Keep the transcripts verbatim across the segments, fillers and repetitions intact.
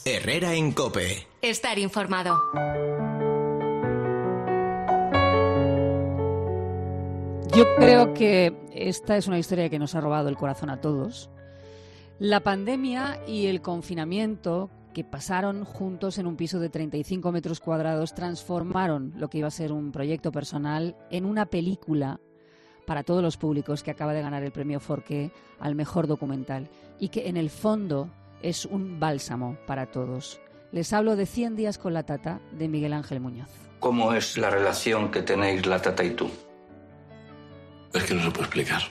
Herrera en COPE. Estar informado. Yo creo que esta es una historia que nos ha robado el corazón a todos. La pandemia y el confinamiento que pasaron juntos en un piso de treinta y cinco metros cuadrados transformaron lo que iba a ser un proyecto personal en una película para todos los públicos que acaba de ganar el premio Forqué al mejor documental y que en el fondo es un bálsamo para todos. Les hablo de cien días con la Tata, de Miguel Ángel Muñoz. ¿Cómo es la relación que tenéis la Tata y tú? Es que no se puede explicar.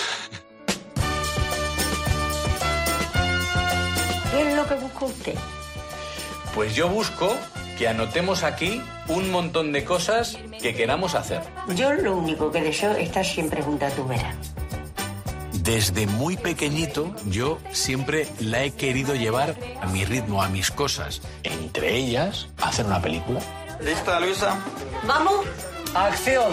¿Qué es lo que busca usted? Pues yo busco que anotemos aquí un montón de cosas que queramos hacer. Yo lo único que deseo es estar siempre junto a tu vera. Desde muy pequeñito yo siempre la he querido llevar a mi ritmo, a mis cosas. Entre ellas, hacer una película. ¿Lista, Luisa? ¡Vamos! ¡Acción!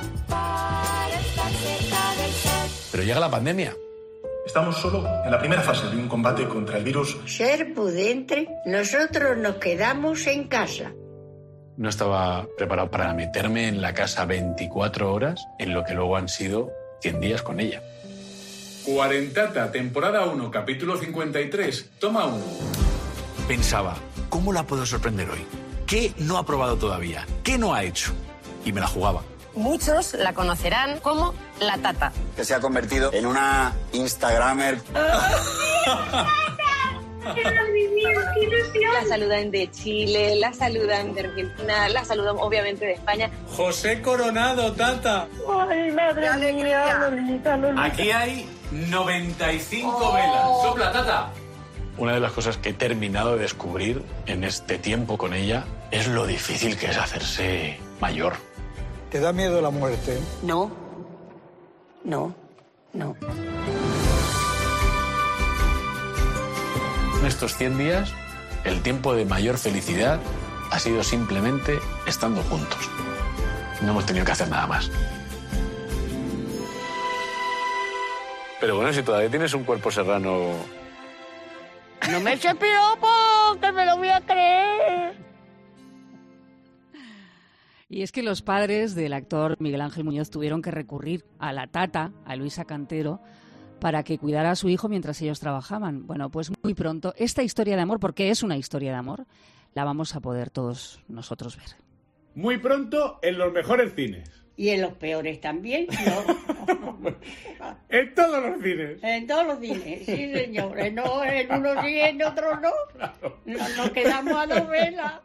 Pero llega la pandemia. Estamos solo en la primera fase de un combate contra el virus. Ser prudente, nosotros nos quedamos en casa. No estaba preparado para meterme en la casa veinticuatro horas en lo que luego han sido cien días con ella. Cuarentata, temporada uno, capítulo cincuenta y tres, toma uno. Pensaba, ¿cómo la puedo sorprender hoy? ¿Qué no ha probado todavía? ¿Qué no ha hecho? Y me la jugaba. Muchos la conocerán como la Tata. Que se ha convertido en una Instagramer. La saludan de Chile, la saludan de Argentina, la saludan obviamente de España. José Coronado, Tata. Ay, madre mía, Lolita, Lolita. Aquí hay noventa y cinco oh. velas. Sopla, Tata. Una de las cosas que he terminado de descubrir en este tiempo con ella es lo difícil que es hacerse mayor. ¿Te da miedo la muerte? No, no, no. En estos cien días, el tiempo de mayor felicidad ha sido simplemente estando juntos. No hemos tenido que hacer nada más. Pero bueno, si todavía tienes un cuerpo serrano... No me eches piropo, que me lo voy a creer. Y es que los padres del actor Miguel Ángel Muñoz tuvieron que recurrir a la Tata, a Luisa Cantero, para que cuidara a su hijo mientras ellos trabajaban. Bueno, pues muy pronto esta historia de amor, porque es una historia de amor, la vamos a poder todos nosotros ver. Muy pronto en los mejores cines. Y en los peores también, ¿no? En todos los cines. En todos los cines, sí, señores. No, en unos sí, en otros no. Claro. Nos, nos quedamos a dos velas.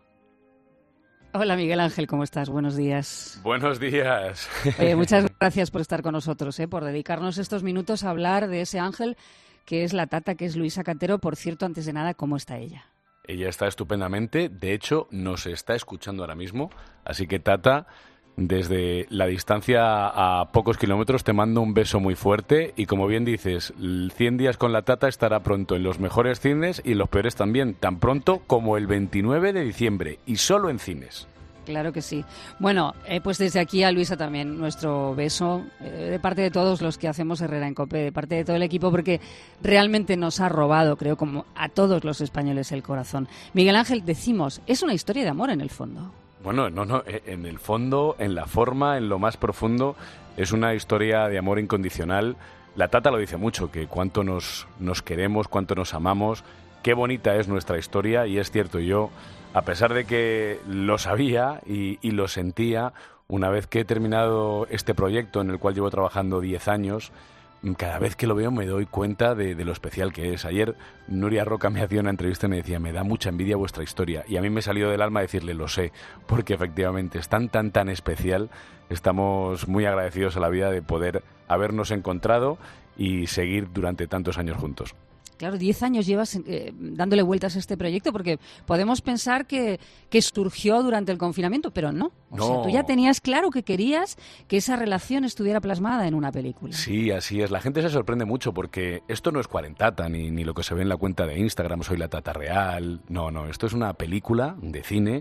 Hola Miguel Ángel, ¿cómo estás? Buenos días. Buenos días. Oye, muchas gracias por estar con nosotros, ¿eh? Por dedicarnos estos minutos a hablar de ese ángel que es la Tata, que es Luisa Cantero. Por cierto, antes de nada, ¿cómo está ella? Ella está estupendamente, de hecho nos está escuchando ahora mismo, así que Tata, desde la distancia a pocos kilómetros te mando un beso muy fuerte y como bien dices, cien días con la Tata estará pronto en los mejores cines y en los peores también, tan pronto como el veintinueve de diciembre y solo en cines. Claro que sí. Bueno, eh, pues desde aquí a Luisa también nuestro beso eh, de parte de todos los que hacemos Herrera en COPE, de parte de todo el equipo, porque realmente nos ha robado, creo, como a todos los españoles el corazón. Miguel Ángel, decimos, es una historia de amor en el fondo. Bueno, no, no, en el fondo, en la forma, en lo más profundo, es una historia de amor incondicional. La Tata lo dice mucho, que cuánto nos, nos queremos, cuánto nos amamos, qué bonita es nuestra historia, y es cierto, yo, a pesar de que lo sabía y, y lo sentía, una vez que he terminado este proyecto en el cual llevo trabajando diez años, cada vez que lo veo me doy cuenta de, de lo especial que es. Ayer Nuria Roca me hacía una entrevista y me decía, me da mucha envidia vuestra historia. Y a mí me salió del alma decirle, lo sé, porque efectivamente es tan, tan, tan especial. Estamos muy agradecidos a la vida de poder habernos encontrado y seguir durante tantos años juntos. Claro, diez años llevas eh, dándole vueltas a este proyecto, porque podemos pensar que, que surgió durante el confinamiento, pero no. O no. sea, tú ya tenías claro que querías que esa relación estuviera plasmada en una película. Sí, así es. La gente se sorprende mucho porque esto no es Cuarentata, ni, ni lo que se ve en la cuenta de Instagram, soy la Tata real. No, no, esto es una película de cine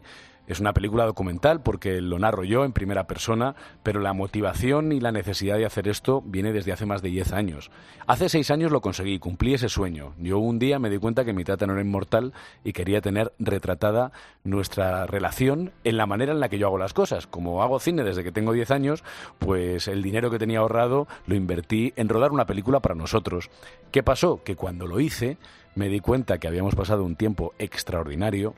Es una película documental porque lo narro yo en primera persona, pero la motivación y la necesidad de hacer esto viene desde hace más de diez años. Hace seis años lo conseguí, cumplí ese sueño. Yo un día me di cuenta que mi tata no era inmortal y quería tener retratada nuestra relación en la manera en la que yo hago las cosas. Como hago cine desde que tengo diez años, pues el dinero que tenía ahorrado lo invertí en rodar una película para nosotros. ¿Qué pasó? Que cuando lo hice me di cuenta que habíamos pasado un tiempo extraordinario,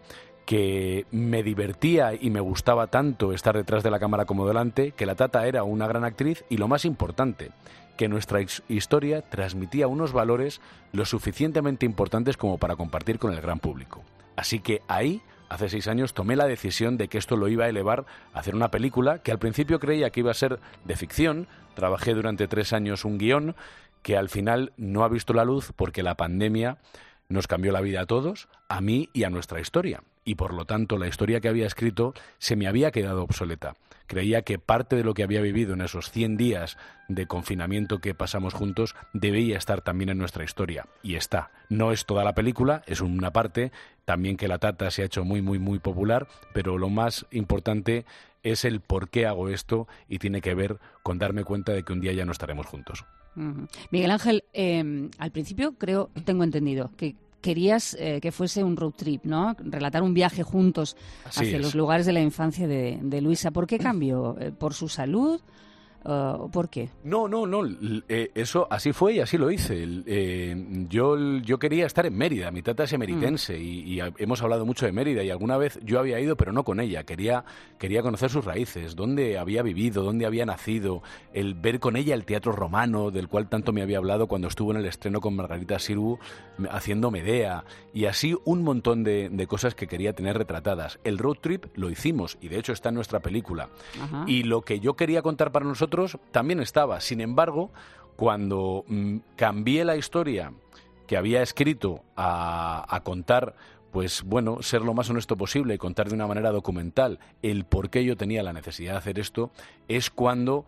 que me divertía y me gustaba tanto estar detrás de la cámara como delante, que la tata era una gran actriz y, lo más importante, que nuestra historia transmitía unos valores lo suficientemente importantes como para compartir con el gran público. Así que ahí, hace seis años, tomé la decisión de que esto lo iba a elevar a hacer una película que al principio creía que iba a ser de ficción. Trabajé durante tres años un guión que al final no ha visto la luz porque la pandemia nos cambió la vida a todos, a mí y a nuestra historia. Y por lo tanto la historia que había escrito se me había quedado obsoleta. Creía que parte de lo que había vivido en esos cien días de confinamiento que pasamos juntos debía estar también en nuestra historia. Y está. No es toda la película, es una parte. También que la tata se ha hecho muy, muy, muy popular, pero lo más importante es el por qué hago esto y tiene que ver con darme cuenta de que un día ya no estaremos juntos. Uh-huh. Miguel Ángel, eh, al principio creo, tengo entendido, que querías eh, que fuese un road trip, ¿no? Relatar un viaje juntos Así hacia es. los lugares de la infancia de, de Luisa. ¿Por qué cambió? ¿Por su salud? Uh, ¿Por qué? No, no, no. Eh, eso así fue y así lo hice. Eh, yo, yo quería estar en Mérida. Mi tata es emeritense mm. y, y hemos hablado mucho de Mérida y alguna vez yo había ido, pero no con ella. Quería, quería conocer sus raíces, dónde había vivido, dónde había nacido, el ver con ella el teatro romano, del cual tanto me había hablado cuando estuvo en el estreno con Margarita Sirgu haciendo Medea, y así un montón de, de cosas que quería tener retratadas. El road trip lo hicimos y de hecho está en nuestra película. Ajá. Y lo que yo quería contar para nosotros también estaba. Sin embargo, cuando mm, cambié la historia que había escrito a, a contar, pues bueno, ser lo más honesto posible y contar de una manera documental el por qué yo tenía la necesidad de hacer esto, es cuando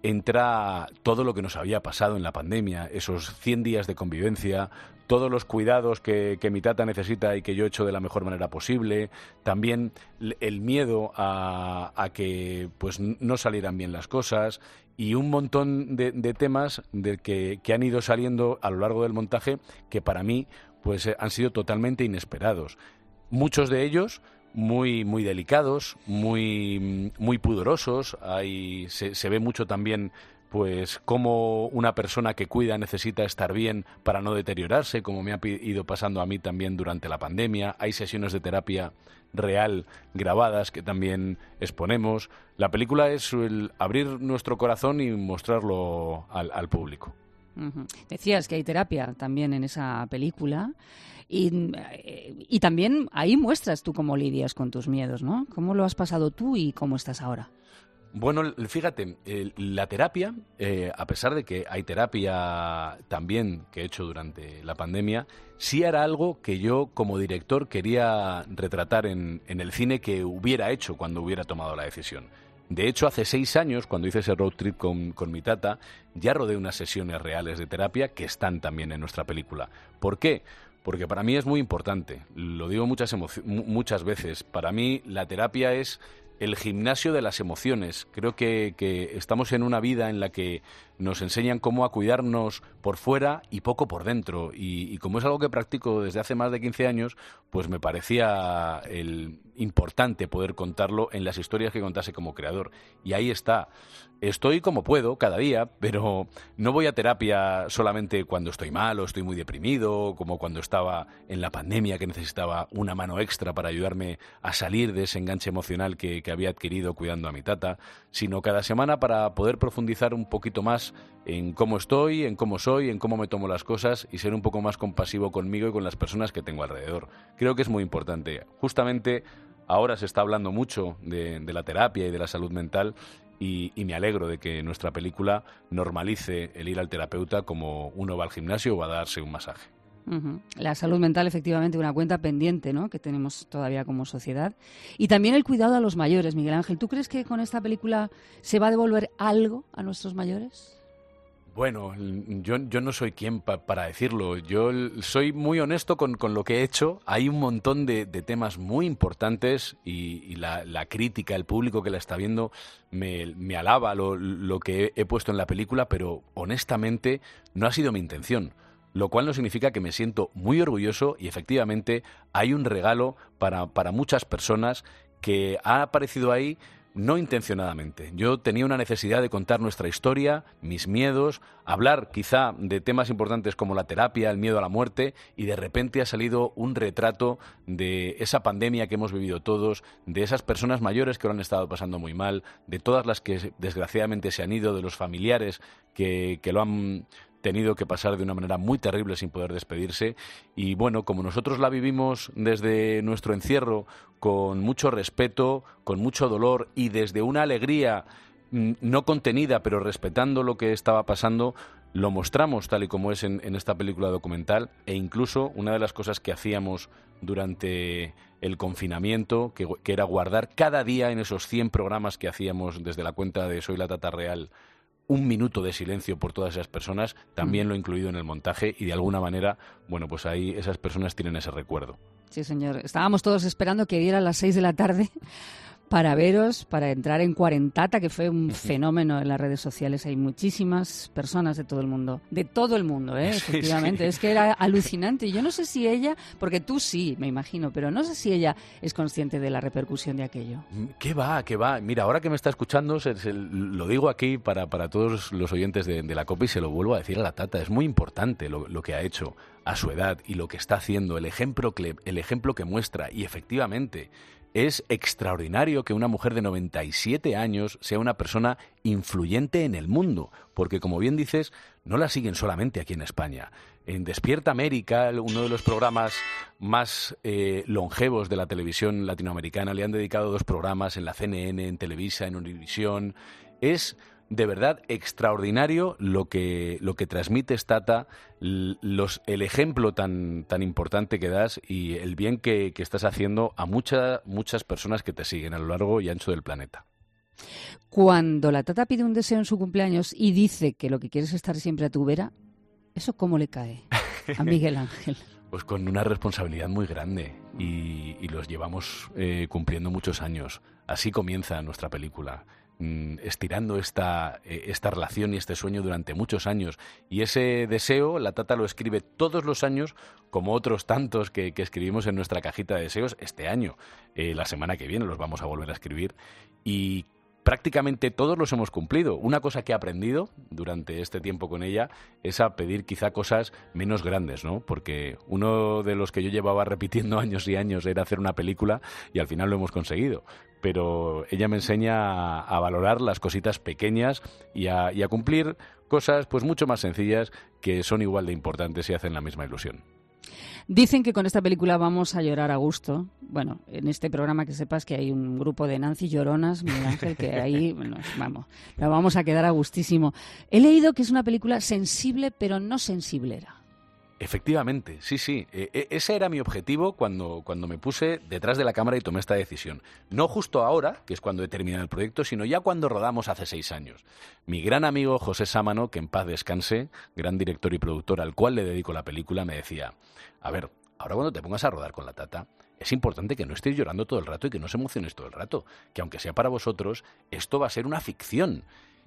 entra todo lo que nos había pasado en la pandemia, esos cien días de convivencia, todos los cuidados que, que mi tata necesita y que yo he hecho de la mejor manera posible, también el miedo a, a que pues no salieran bien las cosas y un montón de, de temas de que, que han ido saliendo a lo largo del montaje que para mí pues han sido totalmente inesperados. Muchos de ellos muy muy delicados, muy muy pudorosos. Hay, se, se ve mucho también pues cómo una persona que cuida necesita estar bien para no deteriorarse, como me ha ido pasando a mí también durante la pandemia. Hay sesiones de terapia real grabadas que también exponemos. La película es el abrir nuestro corazón y mostrarlo al, al público. Uh-huh. Decías que hay terapia también en esa película y, y también ahí muestras tú cómo lidias con tus miedos, ¿no? ¿Cómo lo has pasado tú y cómo estás ahora? Bueno, fíjate, eh, la terapia, eh, a pesar de que hay terapia también que he hecho durante la pandemia, sí era algo que yo como director quería retratar en, en el cine que hubiera hecho cuando hubiera tomado la decisión. De hecho, hace seis años, cuando hice ese road trip con, con mi tata, ya rodé unas sesiones reales de terapia que están también en nuestra película. ¿Por qué? Porque para mí es muy importante. Lo digo muchas, emoci- muchas veces. Para mí la terapia es el gimnasio de las emociones. Creo que, que estamos en una vida en la que nos enseñan cómo a cuidarnos por fuera y poco por dentro. Y, y como es algo que practico desde hace más de quince años, pues me parecía el importante poder contarlo en las historias que contase como creador. Y ahí está. Estoy como puedo cada día, pero no voy a terapia solamente cuando estoy mal o estoy muy deprimido, como cuando estaba en la pandemia que necesitaba una mano extra para ayudarme a salir de ese enganche emocional que, que había adquirido cuidando a mi tata, sino cada semana para poder profundizar un poquito más en cómo estoy, en cómo soy, en cómo me tomo las cosas y ser un poco más compasivo conmigo y con las personas que tengo alrededor. Creo que es muy importante. Justamente ahora se está hablando mucho de, de la terapia y de la salud mental y, y me alegro de que nuestra película normalice el ir al terapeuta como uno va al gimnasio o va a darse un masaje. Uh-huh. La salud mental, efectivamente, una cuenta pendiente, ¿no?, que tenemos todavía como sociedad. Y también el cuidado a los mayores, Miguel Ángel. ¿Tú crees que con esta película se va a devolver algo a nuestros mayores? Bueno, yo, yo no soy quien pa, para decirlo. Yo soy muy honesto con, con lo que he hecho. Hay un montón de, de temas muy importantes y, y la, la crítica, el público que la está viendo me, me alaba lo, lo que he, he puesto en la película, pero honestamente no ha sido mi intención. Lo cual no significa que me siento muy orgulloso y efectivamente hay un regalo para, para muchas personas que ha aparecido ahí no intencionadamente. Yo tenía una necesidad de contar nuestra historia, mis miedos, hablar quizá de temas importantes como la terapia, el miedo a la muerte, y de repente ha salido un retrato de esa pandemia que hemos vivido todos, de esas personas mayores que lo han estado pasando muy mal, de todas las que desgraciadamente se han ido, de los familiares que, que lo han tenido que pasar de una manera muy terrible sin poder despedirse. Y bueno, como nosotros la vivimos desde nuestro encierro con mucho respeto, con mucho dolor y desde una alegría no contenida pero respetando lo que estaba pasando, lo mostramos tal y como es en, en esta película documental. E incluso una de las cosas que hacíamos durante el confinamiento, que, que era guardar cada día en esos cien programas que hacíamos desde la cuenta de Soy la Tata Real un minuto de silencio por todas esas personas, también lo he incluido en el montaje y de alguna manera, bueno, pues ahí esas personas tienen ese recuerdo. Sí, señor. Estábamos todos esperando que diera las seis de la tarde para veros, para entrar en Cuarentata, que fue un fenómeno en las redes sociales. Hay muchísimas personas de todo el mundo. De todo el mundo, ¿eh? Sí, efectivamente. sí. Es que era alucinante. Yo no sé si ella, porque tú sí, me imagino, pero no sé si ella es consciente de la repercusión de aquello. ¿Qué va? ¿Qué va? Mira, ahora que me está escuchando, se, se, lo digo aquí para, para todos los oyentes de, de la COPE y se lo vuelvo a decir a la Tata. Es muy importante lo, lo que ha hecho a su edad y lo que está haciendo, el ejemplo que, el ejemplo que muestra. Y efectivamente, es extraordinario que una mujer de noventa y siete años sea una persona influyente en el mundo, porque como bien dices, no la siguen solamente aquí en España. En Despierta América, uno de los programas más eh, longevos de la televisión latinoamericana, le han dedicado dos programas en la C N N, en Televisa, en Univisión. Es de verdad extraordinario lo que, lo que transmites, Tata, los, el ejemplo tan, tan importante que das y el bien que, que estás haciendo a muchas muchas personas que te siguen a lo largo y ancho del planeta. Cuando la Tata pide un deseo en su cumpleaños y dice que lo que quiere es estar siempre a tu vera, ¿eso cómo le cae a Miguel Ángel? Pues con una responsabilidad muy grande y, y los llevamos eh, cumpliendo muchos años. Así comienza nuestra película, mm, estirando esta, eh, esta relación y este sueño durante muchos años. Y ese deseo, la Tata lo escribe todos los años, como otros tantos que, que escribimos en nuestra cajita de deseos este año. Eh, la semana que viene los vamos a volver a escribir y prácticamente todos los hemos cumplido. Una cosa que he aprendido durante este tiempo con ella es a pedir quizá cosas menos grandes, ¿no? Porque uno de los que yo llevaba repitiendo años y años era hacer una película y al final lo hemos conseguido. Pero ella me enseña a, a valorar las cositas pequeñas y a, y a cumplir cosas pues mucho más sencillas que son igual de importantes y hacen la misma ilusión. Dicen que con esta película vamos a llorar a gusto. Bueno, en este programa que sepas que hay un grupo de Nancy Lloronas, Miguel Ángel, que ahí, bueno, vamos, la vamos a quedar a gustísimo. He leído que es una película sensible, pero no sensiblera. Efectivamente, sí, sí. E- ese era mi objetivo cuando, cuando me puse detrás de la cámara y tomé esta decisión. No justo ahora, que es cuando he terminado el proyecto, sino ya cuando rodamos hace seis años. Mi gran amigo José Sámano, que en paz descanse, gran director y productor al cual le dedico la película, me decía: a ver, ahora cuando te pongas a rodar con la Tata, es importante que no estés llorando todo el rato y que no se emociones todo el rato. Que aunque sea para vosotros, esto va a ser una ficción.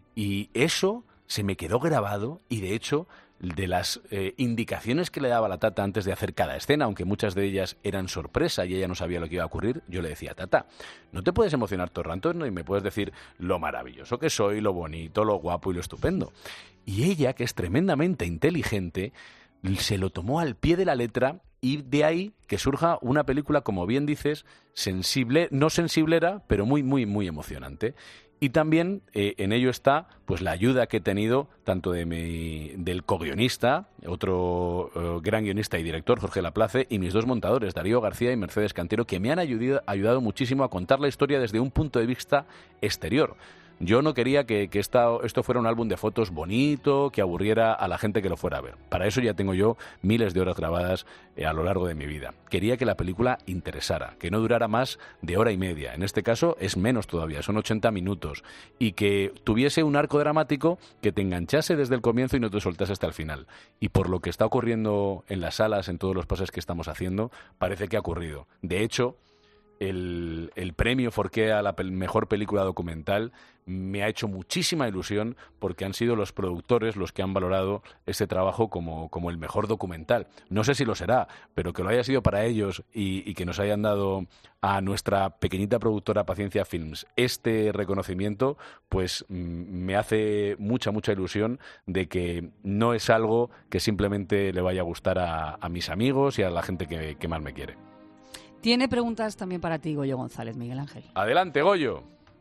Y eso se me quedó grabado y, de hecho, de las eh, indicaciones que le daba la Tata antes de hacer cada escena, aunque muchas de ellas eran sorpresa y ella no sabía lo que iba a ocurrir, yo le decía: Tata, no te puedes emocionar todo el rato, ¿no? Y me puedes decir lo maravilloso que soy, lo bonito, lo guapo y lo estupendo. Y ella, que es tremendamente inteligente, se lo tomó al pie de la letra y de ahí que surja una película, como bien dices, sensible, no sensiblera, pero muy, muy, muy emocionante. Y también eh, en ello está pues la ayuda que he tenido tanto de mi, del co-guionista, otro uh, gran guionista y director, Jorge Laplace, y mis dos montadores, Darío García y Mercedes Cantero, que me han ayudado, ayudado muchísimo a contar la historia desde un punto de vista exterior. Yo no quería que, que esta, esto fuera un álbum de fotos bonito, que aburriera a la gente que lo fuera a ver. Para eso ya tengo yo miles de horas grabadas eh, a lo largo de mi vida. Quería que la película interesara, que no durara más de hora y media. En este caso es menos todavía, son ochenta minutos. Y que tuviese un arco dramático que te enganchase desde el comienzo y no te soltase hasta el final. Y por lo que está ocurriendo en las salas, en todos los pases que estamos haciendo, parece que ha ocurrido. De hecho, el, el premio Forqué a la pel- mejor película documental me ha hecho muchísima ilusión porque han sido los productores los que han valorado este trabajo como, como el mejor documental. No sé si lo será, pero que lo haya sido para ellos y, y que nos hayan dado a nuestra pequeñita productora Paciencia Films este reconocimiento, pues mm, me hace mucha, mucha ilusión de que no es algo que simplemente le vaya a gustar a, a mis amigos y a la gente que, que más me quiere. Tiene preguntas también para ti, Goyo González, Miguel Ángel. Adelante, Goyo.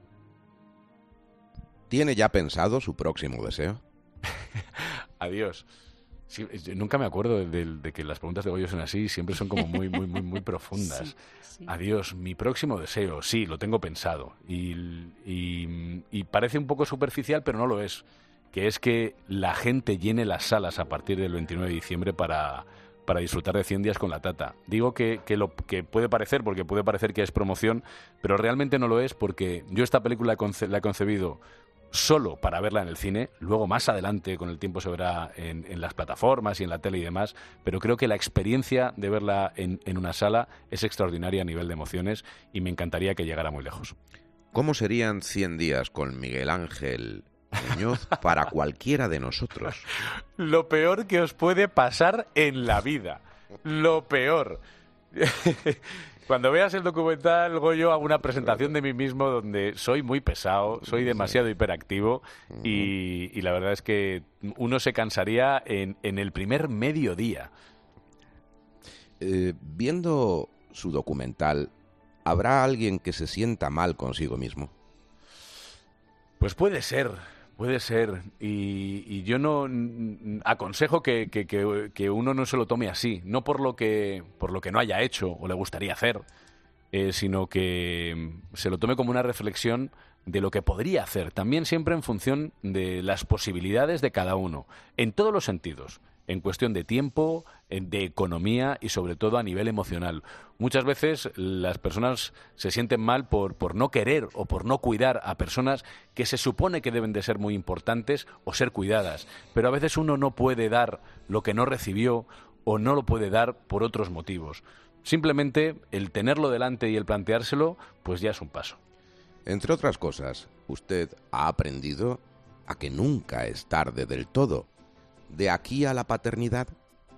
¿Tiene ya pensado su próximo deseo? Adiós. Sí, yo nunca me acuerdo de, de, de que las preguntas de Goyo son así, siempre son como muy, muy, muy, muy profundas. Sí, sí. Adiós, mi próximo deseo, sí, lo tengo pensado. Y, y, y parece un poco superficial, pero no lo es. Que es que la gente llene las salas a partir del veintinueve de diciembre para... para disfrutar de cien días con la Tata. Digo que, que lo que puede parecer, porque puede parecer que es promoción, pero realmente no lo es, porque yo esta película la he, conce- la he concebido solo para verla en el cine, luego más adelante con el tiempo se verá en, en las plataformas y en la tele y demás, pero creo que la experiencia de verla en, en una sala es extraordinaria a nivel de emociones y me encantaría que llegara muy lejos. ¿Cómo serían cien días con Miguel Ángel Muñoz para cualquiera de nosotros? Lo peor que os puede pasar en la vida. Lo peor. Cuando veas el documental, Goyo, hago una presentación de mí mismo donde soy muy pesado, soy demasiado hiperactivo y, y la verdad es que uno se cansaría en, en el primer mediodía. Eh, viendo su documental, ¿habrá alguien que se sienta mal consigo mismo? Pues puede ser. Puede ser, y, y yo no n- aconsejo que, que, que, que uno no se lo tome así, no por lo que, por lo que no haya hecho o le gustaría hacer, eh, sino que se lo tome como una reflexión de lo que podría hacer, también siempre en función de las posibilidades de cada uno, en todos los sentidos, en cuestión de tiempo, de economía y sobre todo a nivel emocional. Muchas veces las personas se sienten mal por, por no querer o por no cuidar a personas que se supone que deben de ser muy importantes o ser cuidadas, pero a veces uno no puede dar lo que no recibió o no lo puede dar por otros motivos. Simplemente el tenerlo delante y el planteárselo, pues ya es un paso. Entre otras cosas, usted ha aprendido a que nunca es tarde del todo. ¿De aquí a la paternidad?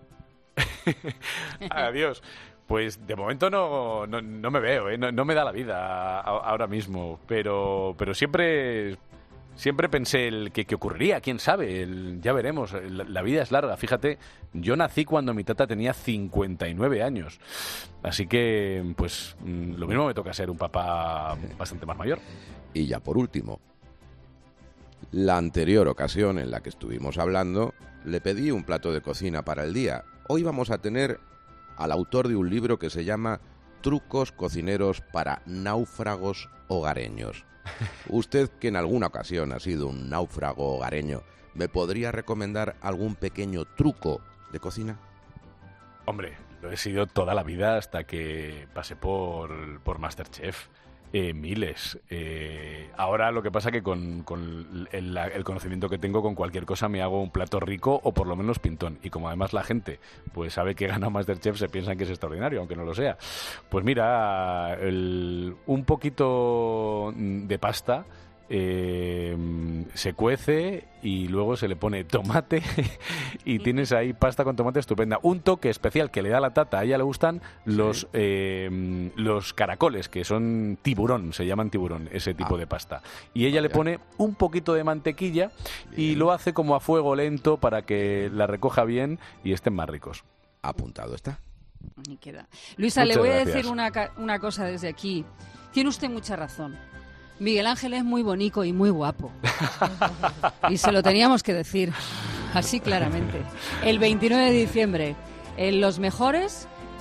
Adiós. Pues de momento no, no, no me veo, ¿eh? no, no me da la vida a, a, ahora mismo, pero, pero siempre, siempre pensé el que, que ocurriría, quién sabe, el, ya veremos, la, la vida es larga. Fíjate, yo nací cuando mi tata tenía cincuenta y nueve años, así que pues lo mismo me toca ser un papá bastante más mayor. Y ya por último, la anterior ocasión en la que estuvimos hablando, le pedí un plato de cocina para el día. Hoy vamos a tener al autor de un libro que se llama Trucos cocineros para náufragos hogareños. Usted, que en alguna ocasión ha sido un náufrago hogareño, ¿me podría recomendar algún pequeño truco de cocina? Hombre, lo he sido toda la vida hasta que pasé por, por MasterChef. Eh, miles. Eh, ahora lo que pasa que con, con el, el conocimiento que tengo, con cualquier cosa me hago un plato rico o por lo menos pintón. Y como además la gente pues sabe que gana MasterChef, se piensan que es extraordinario, aunque no lo sea. Pues mira, el, un poquito de pasta eh, se cuece y luego se le pone tomate y tienes ahí pasta con tomate estupenda. Un toque especial que le da la tata, a ella le gustan los sí. eh, los caracoles, que son tiburón, se llaman tiburón, ese tipo ah. de pasta. Y ella ah, le pone un poquito de mantequilla bien. Y lo hace como a fuego lento para que la recoja bien y estén más ricos. Apuntado está. Y queda. Luisa, Muchas le voy gracias. a decir una, una cosa desde aquí. Tiene usted mucha razón. Miguel Ángel es muy bonito y muy guapo. Y se lo teníamos que decir, así claramente. El veintinueve de diciembre, en Los Mejores,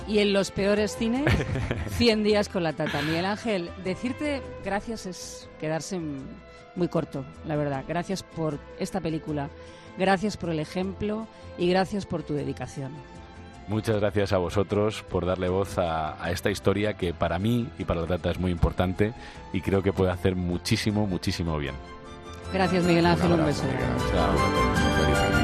Y en los peores cines, cien días con la Tata. Miguel Ángel, decirte gracias es quedarse muy corto, la verdad. Gracias por esta película, gracias por el ejemplo y gracias por tu dedicación. Muchas gracias a vosotros por darle voz a, a esta historia que para mí y para la Tata es muy importante y creo que puede hacer muchísimo, muchísimo bien. Gracias, Miguel Ángel. Un, un beso. Chao.